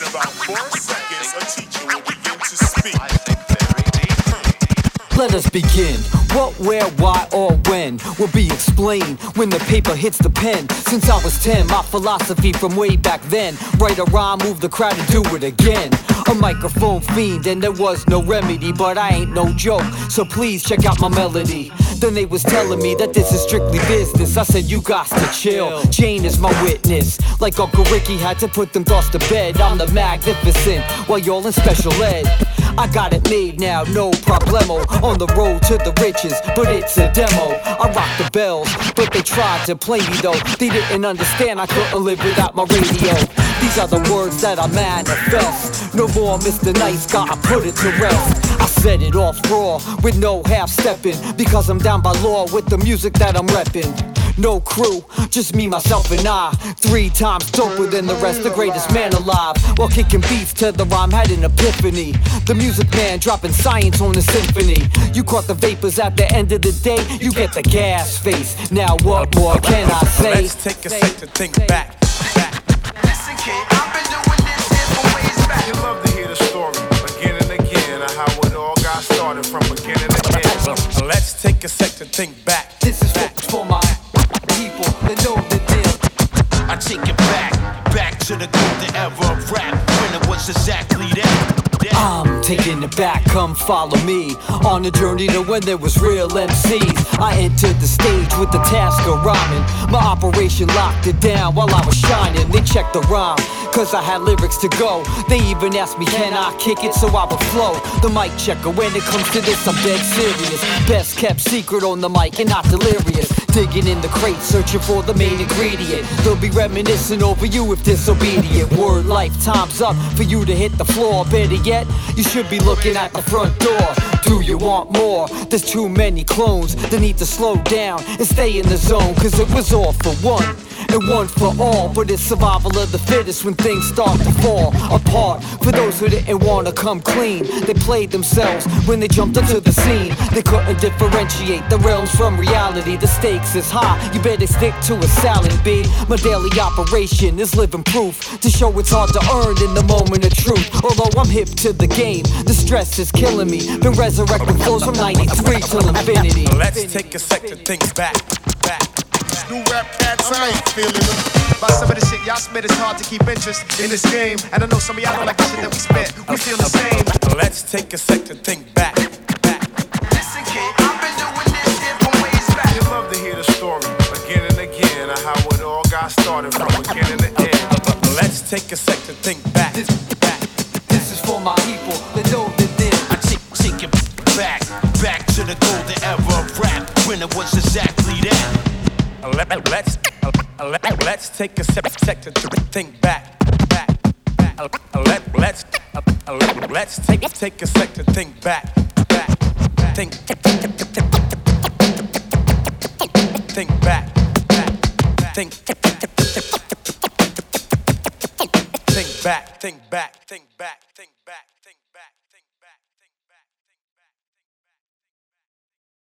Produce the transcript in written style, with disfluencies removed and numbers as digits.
about 4 seconds, a teacher will begin to speak. Let us begin. What, where, why, or when will be explained when the paper hits the pen. Since I was 10, my philosophy from way back then: write a rhyme, move the crowd, and do it again. A microphone fiend, and there was no remedy, but I ain't no joke, so please check out my melody. Then they was telling me that this is strictly business. I said, you got to chill. Jane is my witness. Like Uncle Ricky had to put them thoughts to bed. I'm the magnificent, while y'all in special ed. I got it made now, no problemo. On the road to the riches, but it's a demo. I rock the bells, but they tried to play me though. They didn't understand I couldn't live without my radio. These are the words that I manifest. No more Mr. Nice Guy, I put it to rest. I set it off raw, with no half-stepping, because I'm down by law with the music that I'm reppin'. No crew, just me, myself, and I. 3 times doper than the rest, the greatest man alive. While kicking beats to the rhyme, had an epiphany. The music man dropping science on the symphony. You caught the vapors at the end of the day, you get the gas face. Now what more can I say? Let's take a sec to think back. Listen, kid, I've been doing this here for ways back. You love to hear the story again and again of how it all got started from beginning to end. Let's take a sec to think back. This is for my people that know the deal. I take it back to the golden era of rap, when it was exactly that. I'm taking it back, come follow me on a journey to when there was real MCs. I entered the stage with the task of rhyming. My operation locked it down while I was shining. They checked the rhyme, cause I had lyrics to go. They even asked me, can I kick it, so I would flow. The mic checker, when it comes to this, I'm dead serious. Best kept secret on the mic and not delirious. Digging in the crate, searching for the main ingredient. They'll be reminiscing over you if disobedient. Word lifetime's up for you to hit the floor. Better yet, you should be looking at the front door. Do you want more? There's too many clones that need to slow down and stay in the zone, cause it was all for one and one for all. But it's survival of the fittest when things start to fall apart. For those who didn't wanna come clean, they played themselves when they jumped onto the scene. They couldn't differentiate the realms from reality. The stakes is high, you better stick to a salad, B. My daily operation is living proof to show it's hard to earn in the moment of truth. Although I'm hip to the game, the stress is killing me. Been resurrecting flows from 93 till infinity. Let's take a sec to think back. New rap cats, I ain't feeling them. By some of the shit y'all spit, it's hard to keep interest in this game. And I know some of y'all don't like the shit that we spit. We feel the same. Let's take a sec to think back. Listen, kid, I've been doing this here for ways back. You love to hear the story again and again of how it all got started from beginning to end. Let's take a sec to think back. This is for my people that know the deal. I take it back to the golden era of rap, when it was exactly that. Let's take a sec to think back. Let's take a sec to think back. Think back. Think back.